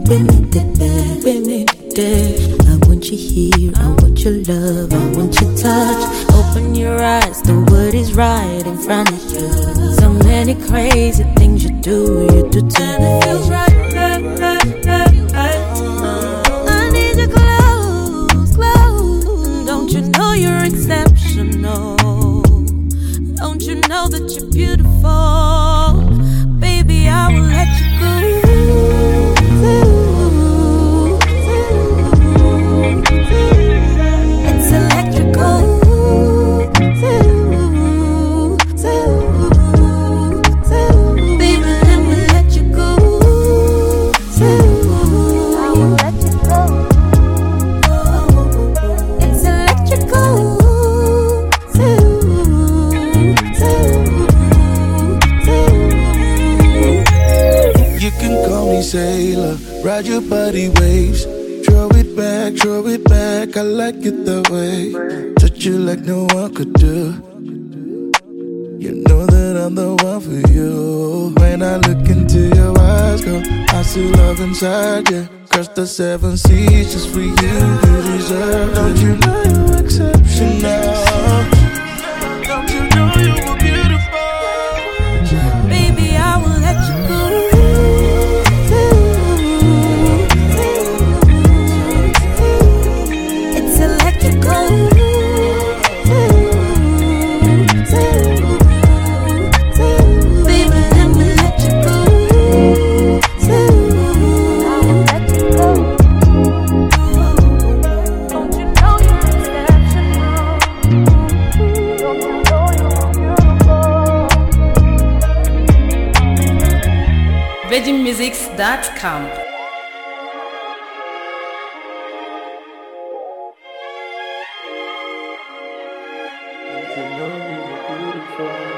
I want you here, I want your love, I want your touch. Open your eyes, the word is right in front of you. So many crazy things you do to me. It feels right. I need you close, close. Don't you know you're exceptional? Don't you know that you're beautiful? Baby, I will let you go. It's electrical. Baby, let me let you go. I will let you go. It's electrical. You can call me sailor, ride your body waves. Throw it back, I like it that way. Touch you like no one could do. You know that I'm the one for you. When I look into your eyes, girl, I see love inside you. Cross the 7 seas just for you, you deserve it. Don't you know you're exceptional? Don't you know you were beautiful? Baby, I will let you go. It's electrical. Baby, let me let you go. I will let you go. Don't you know you're exceptional? Don't you know you're beautiful? VeggieMusics.com. You know you're beautiful.